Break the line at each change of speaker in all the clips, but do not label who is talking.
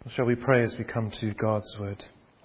Shall we pray as we come to God's word?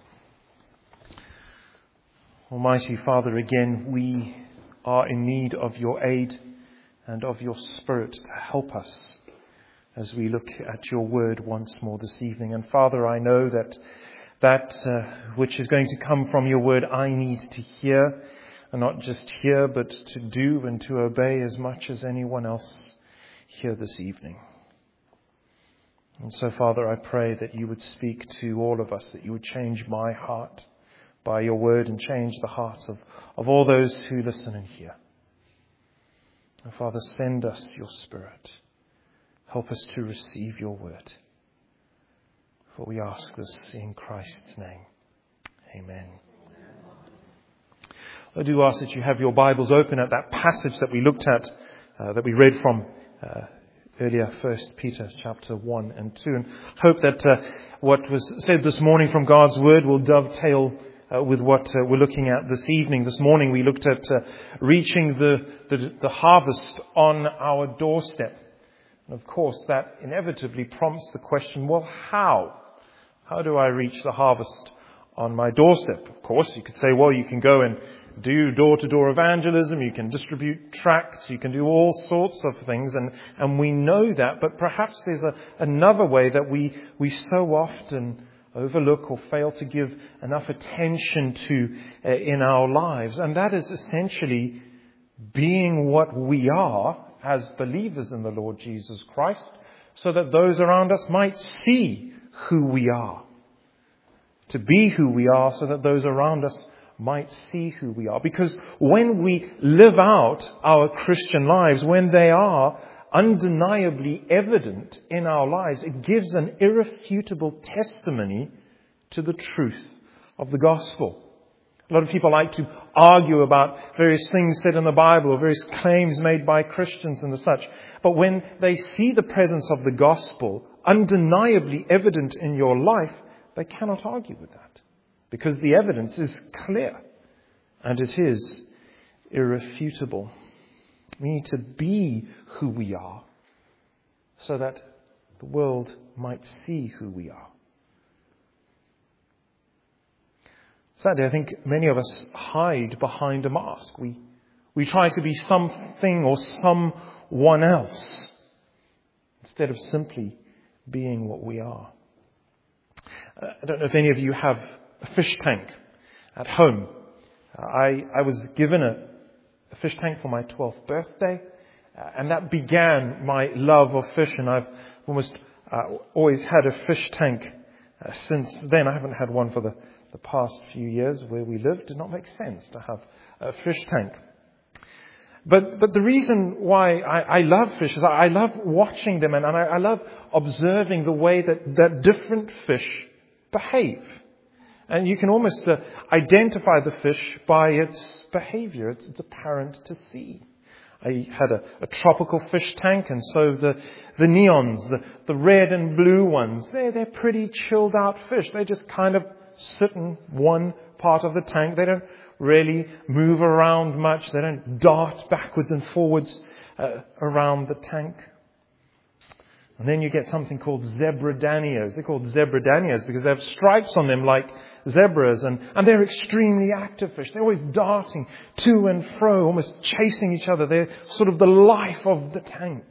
Almighty Father, again, we are in need of your aid and of your Spirit to help us as we look at your word once more this evening. And Father, I know that which is going to come from your word, I need to hear, and not just hear, but to do and to obey as much as anyone else here this evening. And so, Father, I pray that you would speak to all of us, that you would change my heart by your word and change the hearts of all those who listen and hear. And Father, send us your Spirit. Help us to receive your word. For we ask this in Christ's name. Amen. I do ask that you have your Bibles open at that passage that we looked at, that we read from earlier, 1 Peter chapter 1 and 2. And hope that what was said this morning from God's word will dovetail with what we're looking at this evening. This morning we looked at reaching the harvest on our doorstep. And of course that inevitably prompts the question, well, how? How do I reach the harvest on my doorstep? Of course, you could say, well, you can go and do door-to-door evangelism, you can distribute tracts, you can do all sorts of things, and we know that, but perhaps there's another way that we so often overlook or fail to give enough attention to in our lives, and that is essentially being what we are as believers in the Lord Jesus Christ, so that those around us might see who we are. To be who we are so that those around us might see who we are. Because when we live out our Christian lives, when they are undeniably evident in our lives, it gives an irrefutable testimony to the truth of the gospel. A lot of people like to argue about various things said in the Bible or various claims made by Christians and the such. But when they see the presence of the gospel undeniably evident in your life, they cannot argue with that. Because the evidence is clear and it is irrefutable. We need to be who we are so that the world might see who we are. Sadly, I think many of us hide behind a mask. We try to be something or someone else instead of simply being what we are. I don't know if any of you have a fish tank at home. I was given a fish tank for my 12th birthday, and that began my love of fish, and I've almost always had a fish tank since then. I haven't had one for the past few years where we lived. It did not make sense to have a fish tank. But the reason why I love fish is I love watching them, and I love observing the way that different fish behave. And you can almost identify the fish by its behavior. It's apparent to see. I had a tropical fish tank, and so the neons, the red and blue ones, they're pretty chilled out fish. They just kind of sit in one part of the tank. They don't really move around much. They don't dart backwards and forwards around the tank. And then you get something called zebradanias. They're called zebradanias because they have stripes on them like zebras, and they're extremely active fish. They're always darting to and fro, almost chasing each other. They're sort of the life of the tank.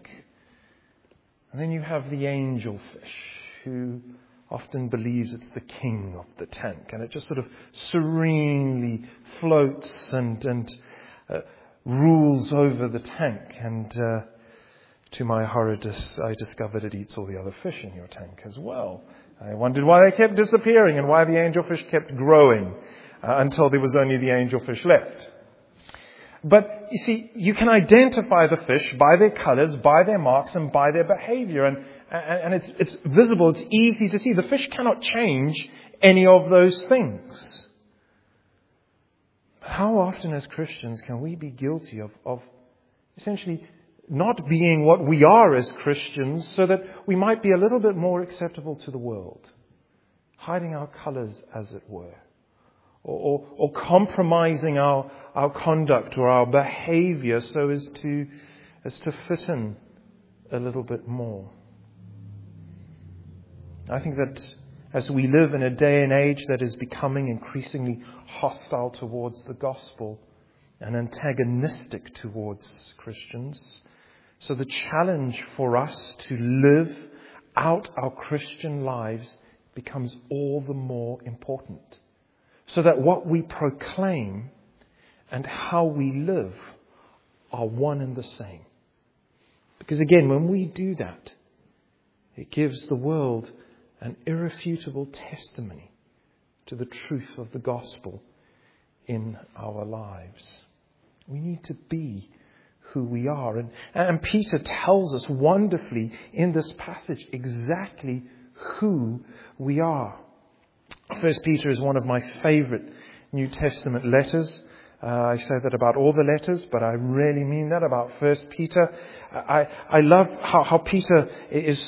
And then you have the angelfish, who often believes it's the king of the tank, and it just sort of serenely floats and rules over the tank. And to my horror, I discovered it eats all the other fish in your tank as well. I wondered why they kept disappearing and why the angelfish kept growing until there was only the angelfish left. But you see, you can identify the fish by their colors, by their marks, and by their behavior. And it's visible, it's easy to see. The fish cannot change any of those things. But how often as Christians can we be guilty of essentially not being what we are as Christians so that we might be a little bit more acceptable to the world, hiding our colors, as it were, or compromising our conduct or our behavior so as to fit in a little bit more. I think that as we live in a day and age that is becoming increasingly hostile towards the gospel and antagonistic towards Christians. So the challenge for us to live out our Christian lives becomes all the more important, so that what we proclaim and how we live are one and the same. Because again, when we do that, it gives the world an irrefutable testimony to the truth of the gospel in our lives. We need to be who we are. And Peter tells us wonderfully in this passage exactly who we are. 1 Peter is one of my favorite New Testament letters. I say that about all the letters, but I really mean that about 1 Peter. I love how Peter is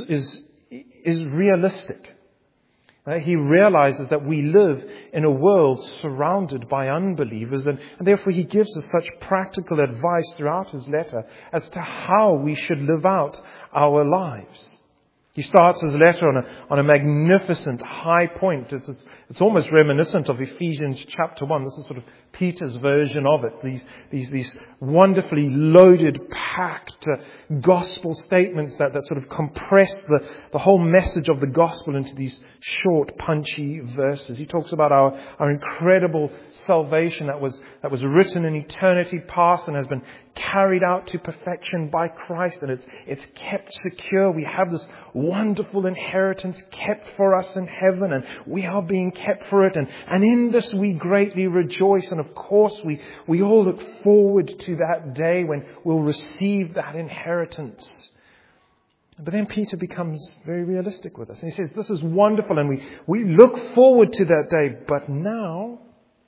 realistic. He realizes that we live in a world surrounded by unbelievers, and therefore he gives us such practical advice throughout his letter as to how we should live out our lives. He starts his letter on a magnificent high point. It's almost reminiscent of Ephesians chapter 1. This is sort of Peter's version of it. These wonderfully loaded, packed gospel statements that sort of compress the whole message of the gospel into these short, punchy verses. He talks about our incredible salvation that was written in eternity past and has been carried out to perfection by Christ, and it's kept secure. We have this wonderful inheritance kept for us in heaven, and we are being kept for it, and in this we greatly rejoice. And of course we all look forward to that day when we'll receive that inheritance. But then Peter becomes very realistic with us, and he says this is wonderful, and we look forward to that day. But now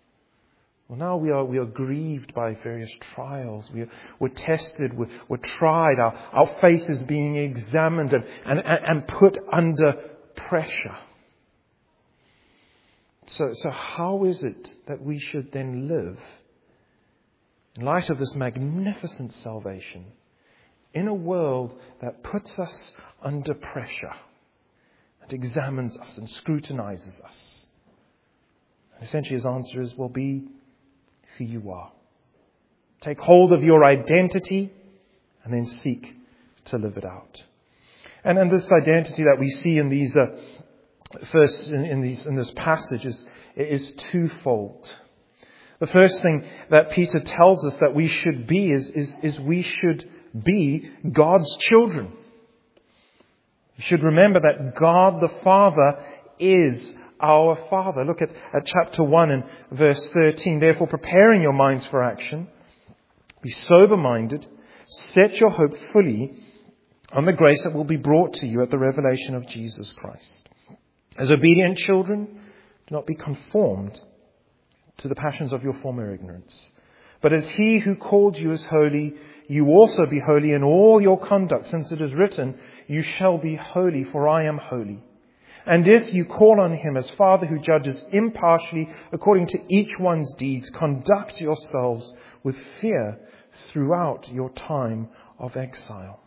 we are grieved by various trials. We're tested. We're tried. Our faith is being examined and put under pressure. So how is it that we should then live in light of this magnificent salvation in a world that puts us under pressure and examines us and scrutinizes us? And essentially his answer is, well, be who you are. Take hold of your identity and then seek to live it out. And this identity that we see in these in this passage is twofold. The first thing that Peter tells us that we should be is we should be God's children. We should remember that God the Father is our Father. Look at chapter 1 and verse 13. Therefore, preparing your minds for action, be sober-minded, set your hope fully on the grace that will be brought to you at the revelation of Jesus Christ. As obedient children, do not be conformed to the passions of your former ignorance. But as He who called you is holy, you also be holy in all your conduct, since it is written, you shall be holy, for I am holy. And if you call on Him as Father who judges impartially according to each one's deeds, conduct yourselves with fear throughout your time of exile.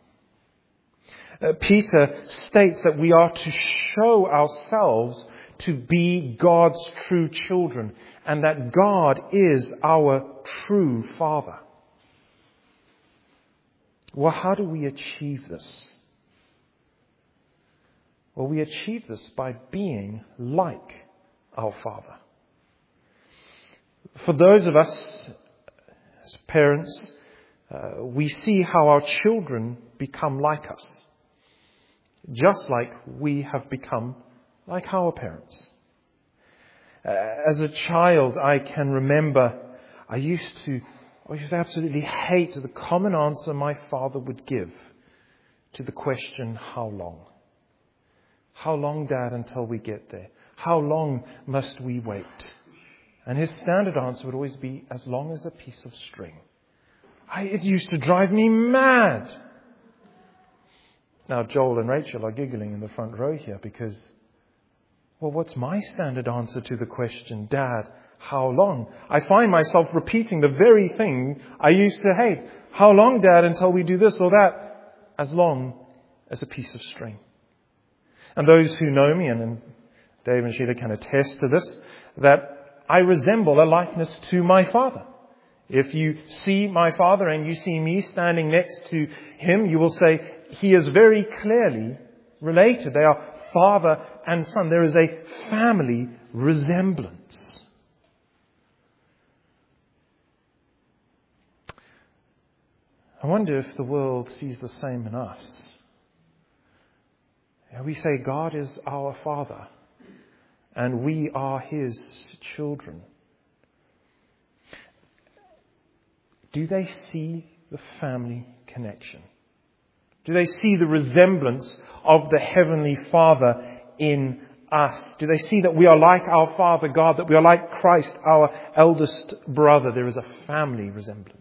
Peter states that we are to show ourselves to be God's true children, and that God is our true Father. Well, how do we achieve this? Well, we achieve this by being like our Father. For those of us as parents, we see how our children become like us, just like we have become like our parents. As a child, I can remember I used to absolutely hate the common answer my father would give to the question, how long? How long, Dad, until we get there? How long must we wait? And his standard answer would always be, as long as a piece of string. It used to drive me mad. Now, Joel and Rachel are giggling in the front row here because, well, what's my standard answer to the question, Dad, how long? I find myself repeating the very thing I used to hate. How long, Dad, until we do this or that? As long as a piece of string. And those who know me and Dave and Sheila can attest to this, that I resemble a likeness to my Father. If you see my Father and you see me standing next to him, you will say, he is very clearly related. They are father and son. There is a family resemblance. I wonder if the world sees the same in us. We say God is our Father and we are his children. Do they see the family connection? Do they see the resemblance of the Heavenly Father in us? Do they see that we are like our Father God, that we are like Christ, our eldest brother? There is a family resemblance.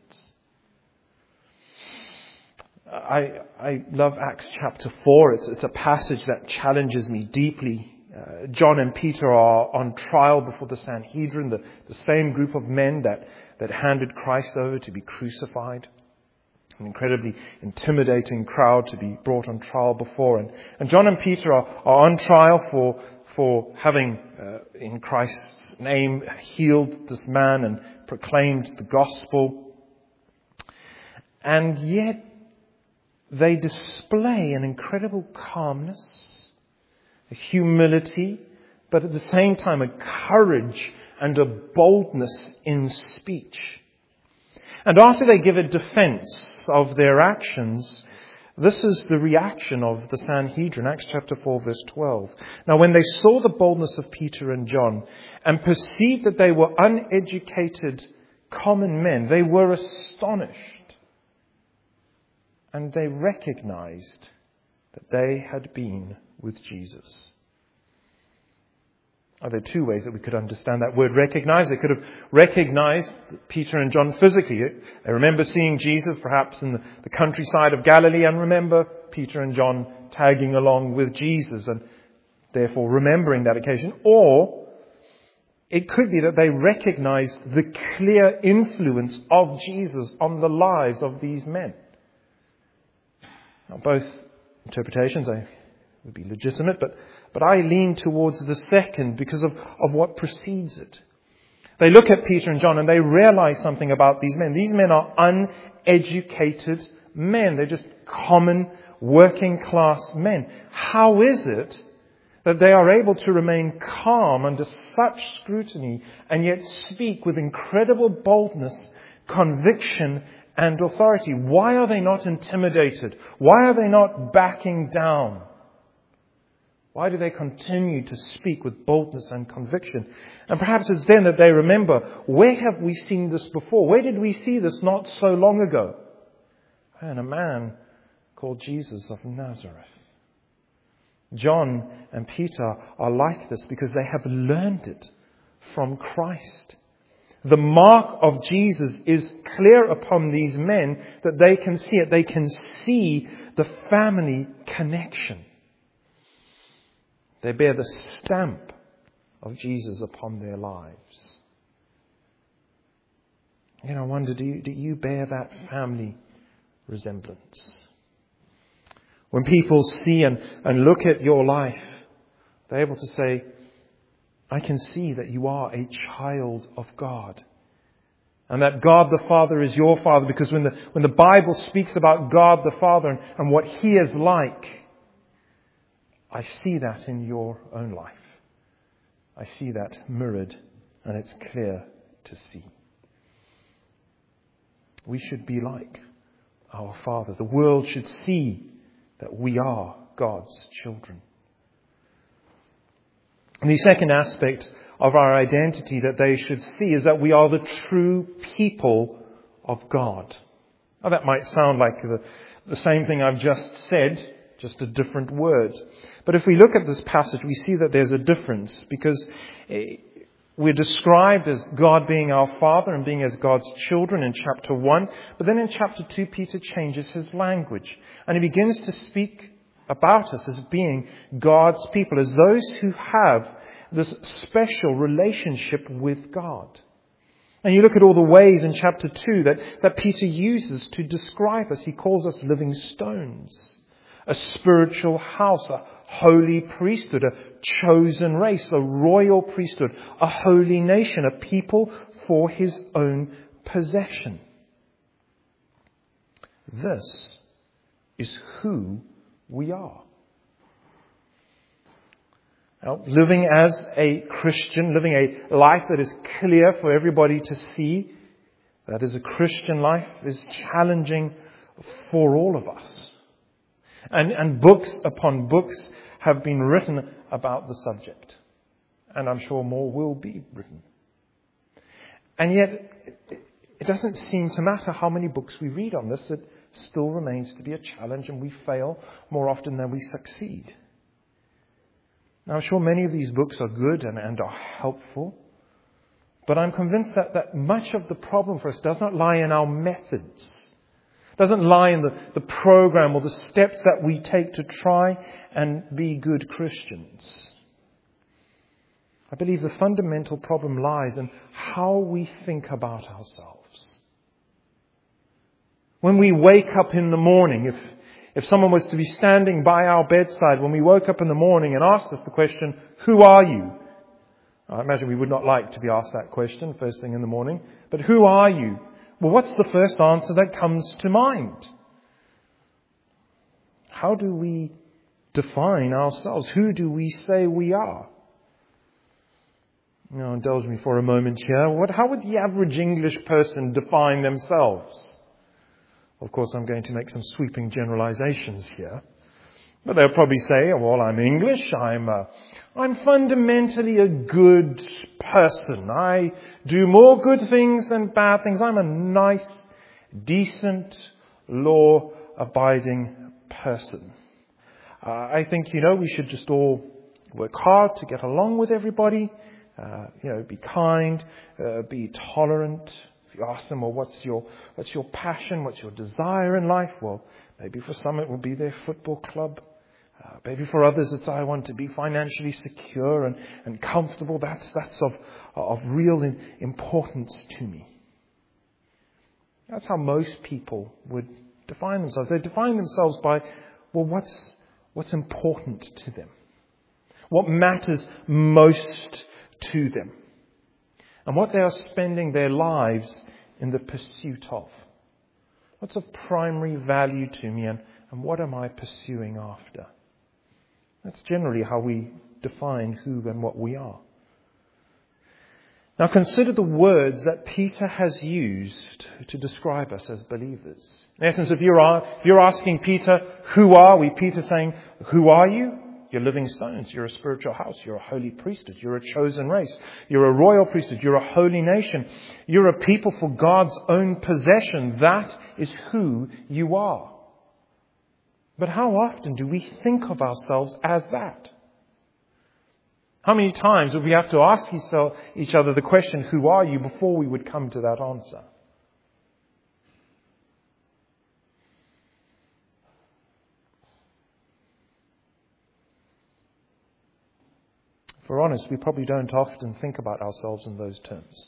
I love Acts chapter 4. It's a passage that challenges me deeply. John and Peter are on trial before the Sanhedrin, the same group of men that handed Christ over to be crucified. An incredibly intimidating crowd to be brought on trial before. And John and Peter are on trial for having, in Christ's name, healed this man and proclaimed the gospel. And yet they display an incredible calmness, a humility, but at the same time a courage and a boldness in speech. And after they give a defense of their actions, this is the reaction of the Sanhedrin, Acts chapter 4, verse 12. Now, when they saw the boldness of Peter and John and perceived that they were uneducated common men, they were astonished. And they recognized that they had been with Jesus. Are there two ways that we could understand that word recognize? They could have recognized Peter and John physically. They remember seeing Jesus perhaps in the countryside of Galilee and remember Peter and John tagging along with Jesus and therefore remembering that occasion. Or it could be that they recognized the clear influence of Jesus on the lives of these men. Now, both interpretations would be legitimate, but I lean towards the second because of what precedes it. They look at Peter and John and they realize something about these men. These men are uneducated men. They're just common working class men. How is it that they are able to remain calm under such scrutiny and yet speak with incredible boldness, conviction, and authority? Why are they not intimidated? Why are they not backing down? Why do they continue to speak with boldness and conviction? And perhaps it's then that they remember, where have we seen this before? Where did we see this not so long ago? And a man called Jesus of Nazareth. John and Peter are like this because they have learned it from Christ. The mark of Jesus is clear upon these men that they can see it. They can see the family connection. They bear the stamp of Jesus upon their lives. And I wonder, do you bear that family resemblance? When people see and look at your life, they're able to say, I can see that you are a child of God. And that God the Father is your Father, because when the Bible speaks about God the Father and what He is like, I see that in your own life. I see that mirrored, and it's clear to see. We should be like our Father. The world should see that we are God's children. And the second aspect of our identity that they should see is that we are the true people of God. Now that might sound like the same thing I've just said, just a different word. But if we look at this passage, we see that there's a difference, because we're described as God being our Father and being as God's children in chapter 1. But then in chapter 2, Peter changes his language and he begins to speak about us as being God's people, as those who have this special relationship with God. And you look at all the ways in chapter 2 that Peter uses to describe us. He calls us living stones, a spiritual house, a holy priesthood, a chosen race, a royal priesthood, a holy nation, a people for His own possession. This is who we are. Now, living as a Christian, living a life that is clear for everybody to see, that is a Christian life, is challenging for all of us. And books upon books have been written about the subject. And I'm sure more will be written. And yet, it doesn't seem to matter how many books we read on this. It still remains to be a challenge, and we fail more often than we succeed. Now, I'm sure many of these books are good and are helpful. But I'm convinced that much of the problem for us does not lie in our methods. Doesn't lie in the program or the steps that we take to try and be good Christians. I believe the fundamental problem lies in how we think about ourselves. When we wake up in the morning, if someone was to be standing by our bedside when we woke up in the morning and asked us the question, "Who are you?" I imagine we would not like to be asked that question first thing in the morning. But who are you? Well, what's the first answer that comes to mind? How do we define ourselves? Who do we say we are? Now, indulge me for a moment here. How would the average English person define themselves? Of course, I'm going to make some sweeping generalizations here. But they'll probably say, well, I'm English, I'm fundamentally a good person. I do more good things than bad things. I'm a nice, decent, law-abiding person. I think, we should just all work hard to get along with everybody. Be kind, be tolerant. If you ask them, well, what's your passion? What's your desire in life? Well, maybe for some it will be their football club. Maybe for others it's I want to be financially secure and comfortable. That's of real importance to me. That's how most people would define themselves. They define themselves by, well, what's important to them? What matters most to them? And what they are spending their lives in the pursuit of. What's of primary value to me and what am I pursuing after? That's generally how we define who and what we are. Now consider the words that Peter has used to describe us as believers. In essence, if you're asking Peter, who are we? Peter's saying, who are you? You're living stones. You're a spiritual house. You're a holy priesthood. You're a chosen race. You're a royal priesthood. You're a holy nation. You're a people for God's own possession. That is who you are. But how often do we think of ourselves as that? How many times would we have to ask each other the question, who are you, before we would come to that answer? If we're honest, we probably don't often think about ourselves in those terms.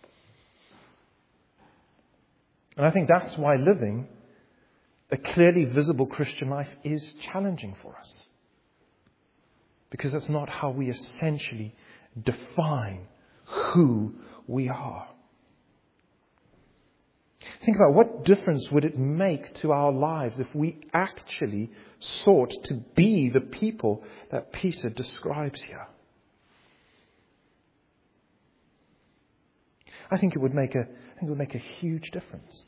And I think that's why living a clearly visible Christian life is challenging for us. Because that's not how we essentially define who we are. Think about what difference would it make to our lives if we actually sought to be the people that Peter describes here. I think it would make a huge difference.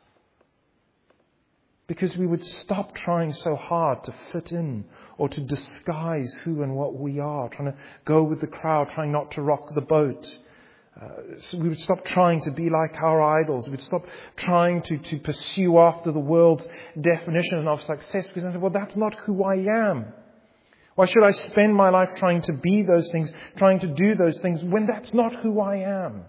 Because we would stop trying so hard to fit in or to disguise who and what we are, trying to go with the crowd, trying not to rock the boat. So we would stop trying to be like our idols. We'd stop trying to pursue after the world's definition of success. Because I say, well, that's not who I am. Why should I spend my life trying to be those things, trying to do those things, when that's not who I am?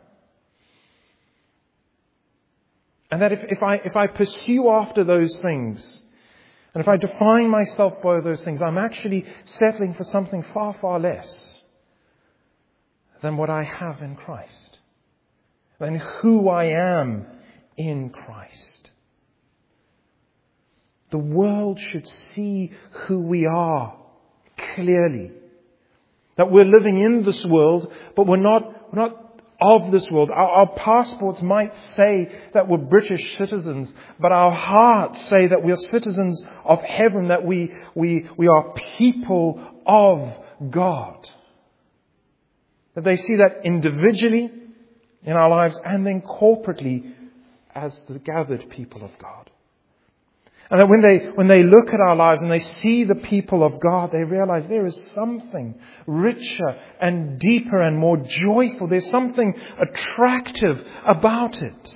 And that if I pursue after those things, and if I define myself by those things, I'm actually settling for something far, far less than what I have in Christ, than who I am in Christ. The world should see who we are clearly. That we're living in this world, but we're not of this world. Our passports might say that we're British citizens, but our hearts say that we are citizens of heaven, that we are people of God. That they see that individually in our lives and then corporately as the gathered people of God. And that when they look at our lives and they see the people of God, they realize there is something richer and deeper and more joyful. There's something attractive about it.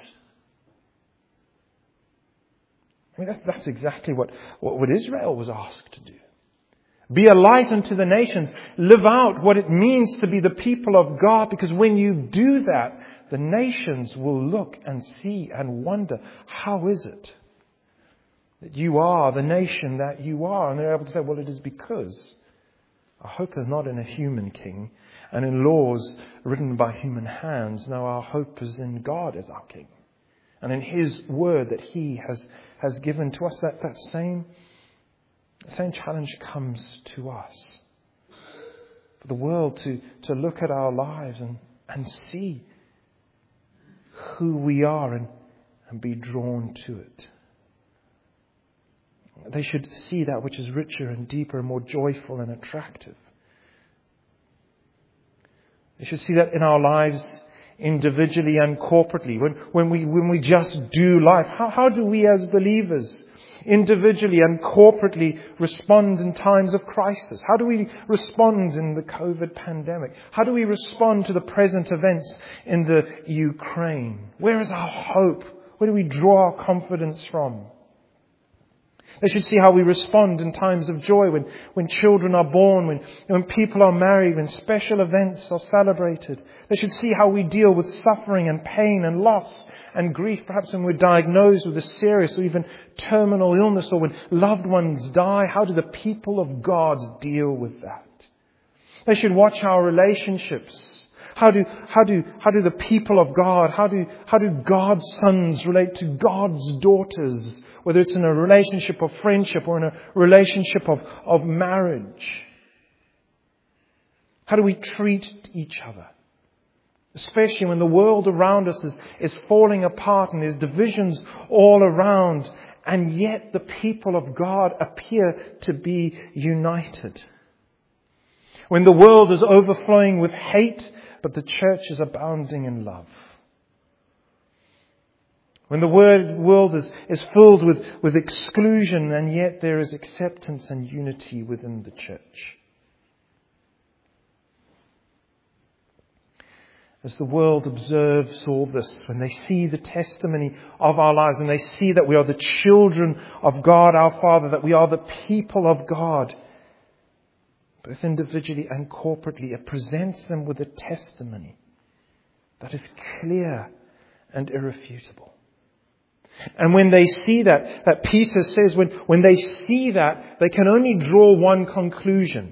I mean, that's exactly what Israel was asked to do. Be a light unto the nations. Live out what it means to be the people of God. Because when you do that, the nations will look and see and wonder, how is it that you are the nation that you are? And they're able to say, well, it is because our hope is not in a human king and in laws written by human hands. No, our hope is in God as our king and in His word that He has given to us. That same challenge comes to us. For the world to look at our lives and see who we are and be drawn to it. They should see that which is richer and deeper and more joyful and attractive. They should see that in our lives individually and corporately. When we just do life, how do we as believers individually and corporately respond in times of crisis? How do we respond in the COVID pandemic? How do we respond to the present events in the Ukraine? Where is our hope? Where do we draw our confidence from? They should see how we respond in times of joy, when children are born, when people are married, when special events are celebrated. They should see how we deal with suffering and pain and loss and grief, perhaps when we're diagnosed with a serious or even terminal illness, or when loved ones die. How do the people of God deal with that? They should watch our relationships. How do the people of God, how do God's sons relate to God's daughters? Whether it's in a relationship of friendship or in a relationship of marriage. How do we treat each other? Especially when the world around us is falling apart and there's divisions all around. And yet the people of God appear to be united. When the world is overflowing with hate, but the church is abounding in love. When the world is filled with exclusion, and yet there is acceptance and unity within the church. As the world observes all this, when they see the testimony of our lives, and they see that we are the children of God our Father, that we are the people of God, both individually and corporately, it presents them with a testimony that is clear and irrefutable. And when they see that Peter says, when they see that, they can only draw one conclusion.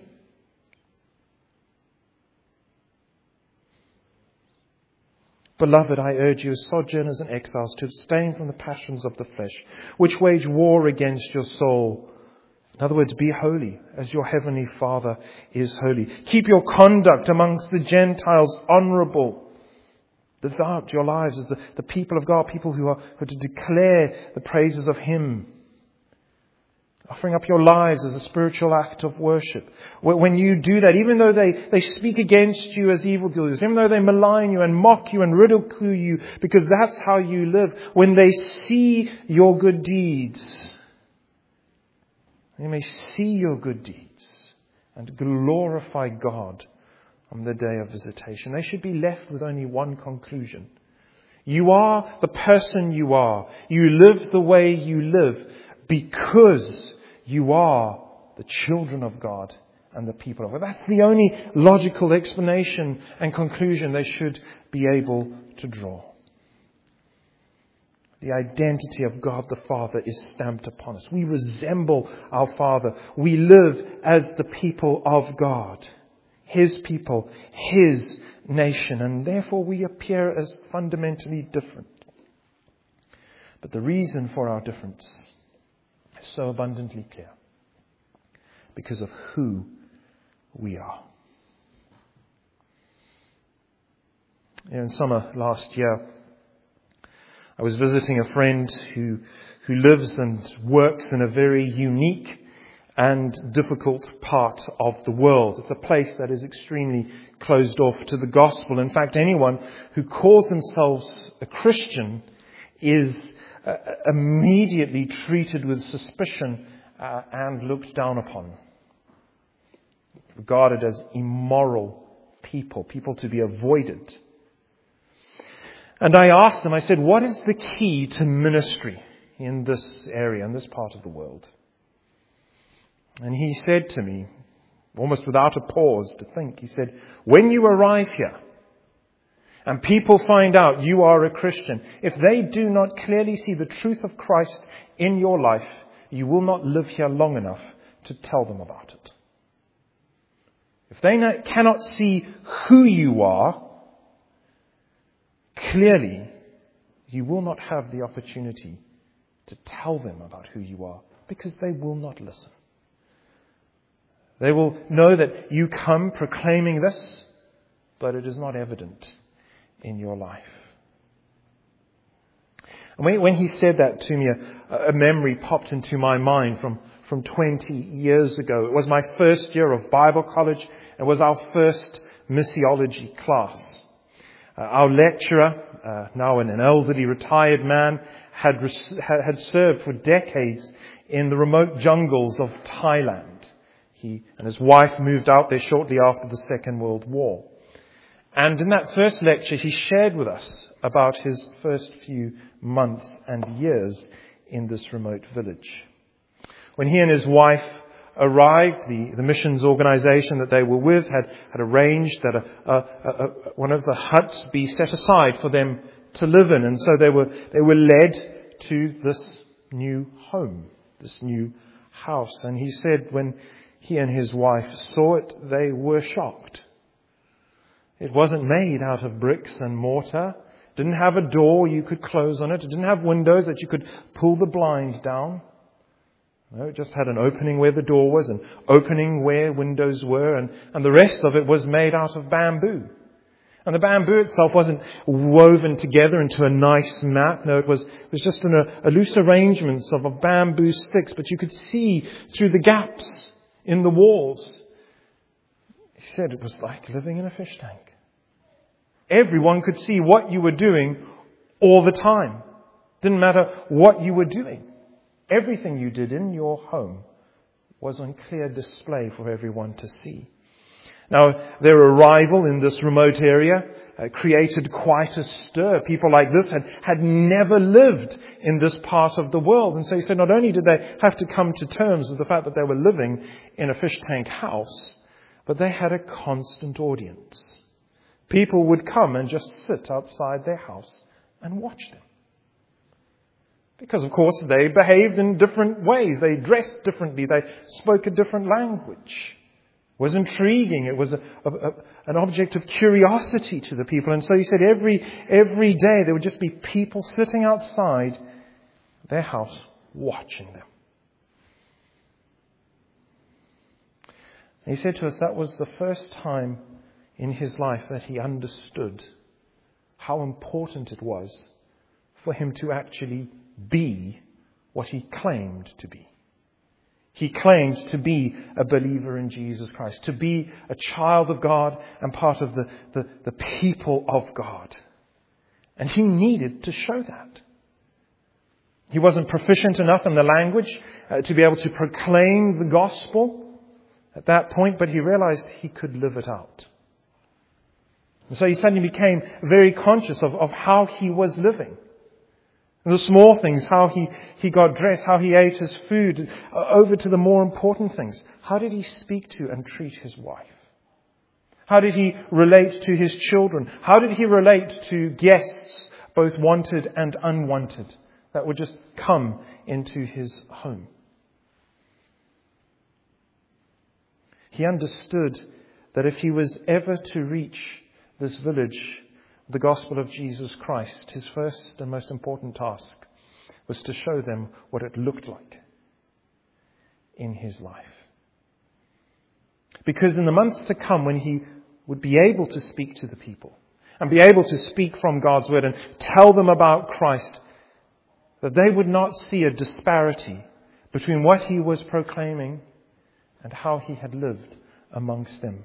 Beloved, I urge you as sojourners and exiles to abstain from the passions of the flesh, which wage war against your soul. In other words, be holy as your heavenly Father is holy. Keep your conduct amongst the Gentiles honourable. Live out your lives as the people of God, people who are to declare the praises of Him. Offering up your lives as a spiritual act of worship. When you do that, even though they speak against you as evildoers, even though they malign you and mock you and ridicule you, because that's how you live, when they see your good deeds, they may see your good deeds and glorify God on the day of visitation. They should be left with only one conclusion. You are the person you are. You live the way you live because you are the children of God and the people of God. That's the only logical explanation and conclusion they should be able to draw. The identity of God the Father is stamped upon us. We resemble our Father. We live as the people of God. His people, His nation, and therefore we appear as fundamentally different. But the reason for our difference is so abundantly clear. Because of who we are. In summer last year, I was visiting a friend who lives and works in a very unique and difficult part of the world. It's a place that is extremely closed off to the gospel. In fact, anyone who calls themselves a Christian is immediately treated with suspicion and looked down upon. Regarded as immoral people to be avoided. And I asked him, I said, what is the key to ministry in this area, in this part of the world? And he said to me, almost without a pause to think, he said, when you arrive here and people find out you are a Christian, if they do not clearly see the truth of Christ in your life, you will not live here long enough to tell them about it. If they cannot see who you are clearly, you will not have the opportunity to tell them about who you are, because they will not listen. They will know that you come proclaiming this, but it is not evident in your life. And when he said that to me, a memory popped into my mind from 20 years ago. It was my first year of Bible college. It was our first missiology class. Our lecturer, now an elderly retired man, had served for decades in the remote jungles of Thailand. He and his wife moved out there shortly after the Second World War. And in that first lecture, he shared with us about his first few months and years in this remote village. When he and his wife arrived, the missions organization that they were with had arranged that one of the huts be set aside for them to live in. And so they were led to this new home, this new house. And he said when he and his wife saw it, they were shocked. It wasn't made out of bricks and mortar. It didn't have a door you could close on it. It didn't have windows that you could pull the blind down. No, it just had an opening where the door was, an opening where windows were, and the rest of it was made out of bamboo. And the bamboo itself wasn't woven together into a nice mat. No, it was just a loose arrangement of bamboo sticks, but you could see through the gaps in the walls. He said it was like living in a fish tank. Everyone could see what you were doing all the time. Didn't matter what you were doing. Everything you did in your home was on clear display for everyone to see. Now, their arrival in this remote area created quite a stir. People like this had never lived in this part of the world. And so he said not only did they have to come to terms with the fact that they were living in a fish tank house, but they had a constant audience. People would come and just sit outside their house and watch them. Because, of course, they behaved in different ways. They dressed differently. They spoke a different language. It was intriguing. It was an object of curiosity to the people. And so he said every day there would just be people sitting outside their house watching them. And he said to us that was the first time in his life that he understood how important it was for him to actually be what he claimed to be. He claimed to be a believer in Jesus Christ, to be a child of God and part of the people of God. And he needed to show that. He wasn't proficient enough in the language to be able to proclaim the gospel at that point, but he realized he could live it out. And so he suddenly became very conscious of how he was living. The small things, how he got dressed, how he ate his food, over to the more important things. How did he speak to and treat his wife? How did he relate to his children? How did he relate to guests, both wanted and unwanted, that would just come into his home? He understood that if he was ever to reach this village, the gospel of Jesus Christ, his first and most important task was to show them what it looked like in his life. Because in the months to come, when he would be able to speak to the people and be able to speak from God's word and tell them about Christ, that they would not see a disparity between what he was proclaiming and how he had lived amongst them.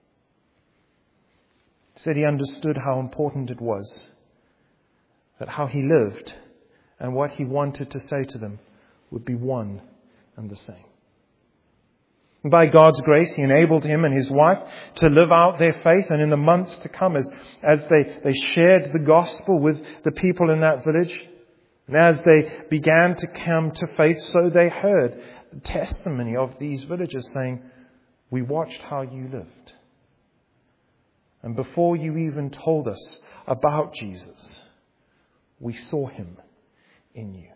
He said he understood how important it was that how he lived and what he wanted to say to them would be one and the same. And by God's grace, he enabled him and his wife to live out their faith. And in the months to come, as they shared the gospel with the people in that village, and as they began to come to faith, so they heard the testimony of these villagers saying, "We watched how you lived. And before you even told us about Jesus, we saw him in you."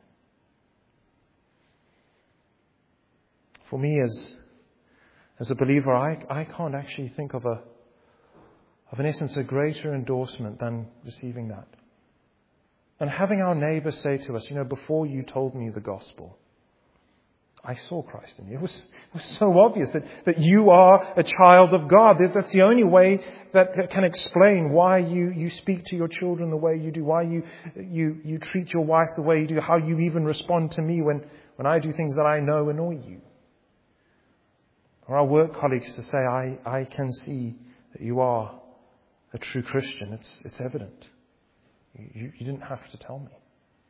For me, as a believer, I can't actually think of in essence, a greater endorsement than receiving that. And having our neighbour say to us, before you told me the gospel, I saw Christ in you. It was so obvious that you are a child of God. That's the only way that can explain why you speak to your children the way you do, why you treat your wife the way you do, how you even respond to me when I do things that I know annoy you. Or our work colleagues to say, I can see that you are a true Christian. It's evident. You didn't have to tell me.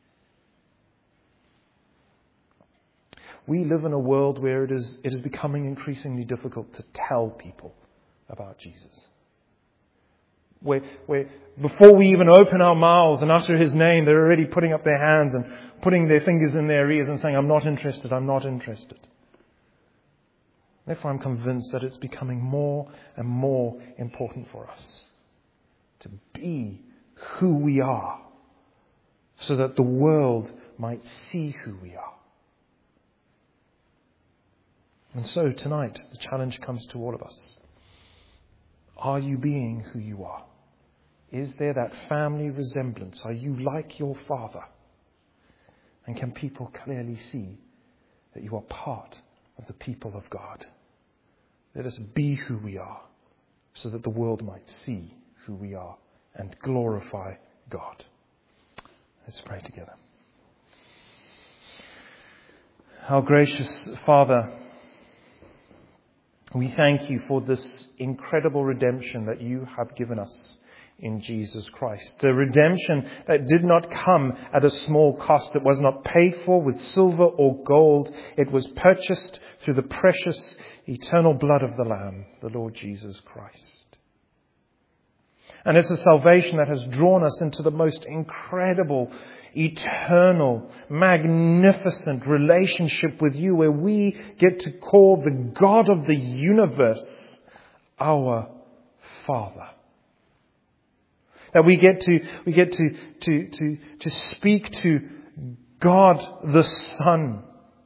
We live in a world where it is becoming increasingly difficult to tell people about Jesus. Where before we even open our mouths and utter his name, they're already putting up their hands and putting their fingers in their ears and saying, I'm not interested. Therefore, I'm convinced that it's becoming more and more important for us to be who we are so that the world might see who we are. And so tonight, the challenge comes to all of us. Are you being who you are? Is there that family resemblance? Are you like your Father? And can people clearly see that you are part of the people of God? Let us be who we are so that the world might see who we are and glorify God. Let's pray together. Our gracious Father, we thank you for this incredible redemption that you have given us in Jesus Christ. A redemption that did not come at a small cost. It was not paid for with silver or gold. It was purchased through the precious eternal blood of the Lamb, the Lord Jesus Christ. And it's a salvation that has drawn us into the most incredible, eternal, magnificent relationship with you, where we get to call the God of the universe our Father. That we get to speak to God the Son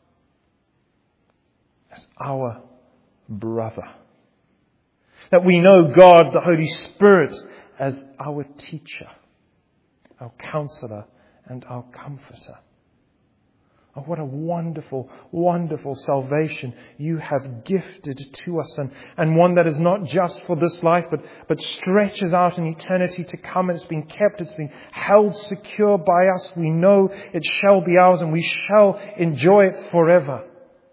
as our brother. That we know God the Holy Spirit as our teacher, our counselor, and our comforter. Oh, what a wonderful, wonderful salvation you have gifted to us, and one that is not just for this life, but stretches out in eternity to come. And it's been kept, it's been held secure by us. We know it shall be ours, and we shall enjoy it forever.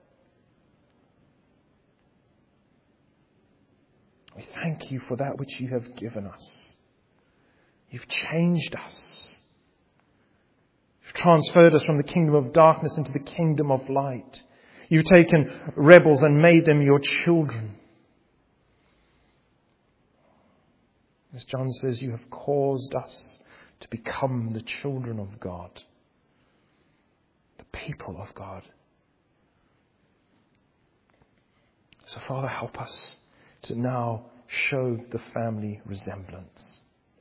We thank you for that which you have given us. You've changed us. You've transferred us from the kingdom of darkness into the kingdom of light. You've taken rebels and made them your children. As John says, you have caused us to become the children of God, the people of God. So, Father, help us to now show the family resemblance.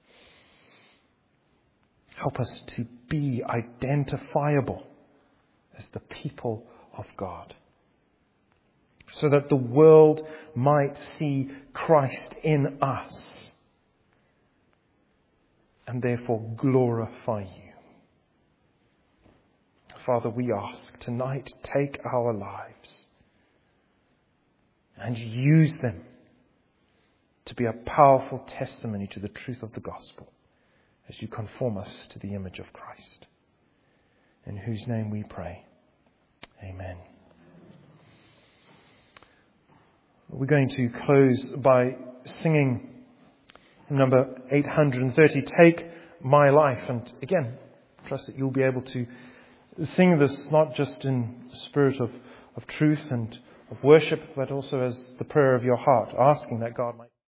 Help us to be identifiable as the people of God, so that the world might see Christ in us and therefore glorify you. Father, we ask tonight, take our lives and use them to be a powerful testimony to the truth of the gospel as you conform us to the image of Christ. In whose name we pray. Amen. We're going to close by singing number 830, Take My Life. And again, trust that you'll be able to sing this not just in the spirit of truth and of worship, but also as the prayer of your heart, asking that God might